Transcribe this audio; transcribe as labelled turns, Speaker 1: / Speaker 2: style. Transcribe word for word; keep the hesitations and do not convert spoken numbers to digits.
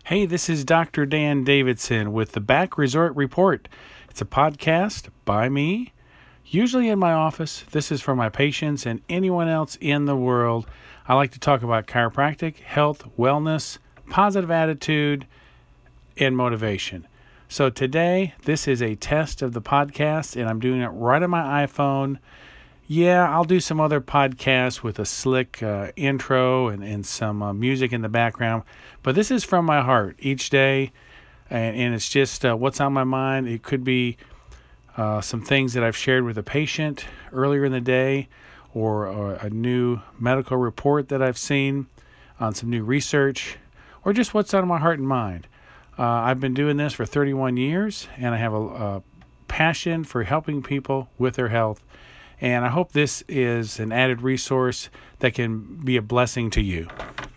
Speaker 1: Hey, this is Doctor Dan Davidson with the Back Resort Report. It's a podcast by me, usually in my office. This is for my patients and anyone else in the world. I like to talk about chiropractic, health, wellness, positive attitude, and motivation. So today, this is a test of the podcast, and I'm doing it right on my iPhone. Yeah, I'll do some other podcasts with a slick uh, intro and, and some uh, music in the background. But this is from my heart each day, and, and it's just uh, what's on my mind. It could be uh, some things that I've shared with a patient earlier in the day, or, or a new medical report that I've seen on some new research, or just what's on my heart and mind. Uh, I've been doing this for thirty-one years, and I have a, a passion for helping people with their health. And I hope this is an added resource that can be a blessing to you.